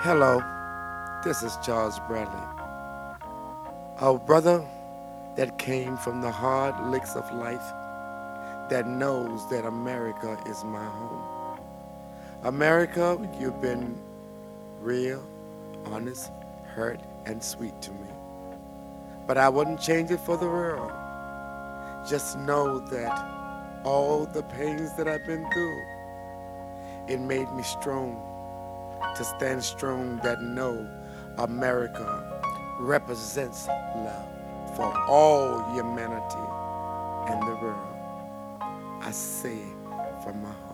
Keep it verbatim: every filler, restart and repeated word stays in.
Hello, this is Charles Bradley, a brother that came from the hard licks of life, that knows that America is my home. America, you've been real, honest, hurt, and sweet to me. But I wouldn't change it for the world. Just know that all the pains that I've been through, it made me strong to stand strong that no America represents love for all humanity in the world. I say it from my heart.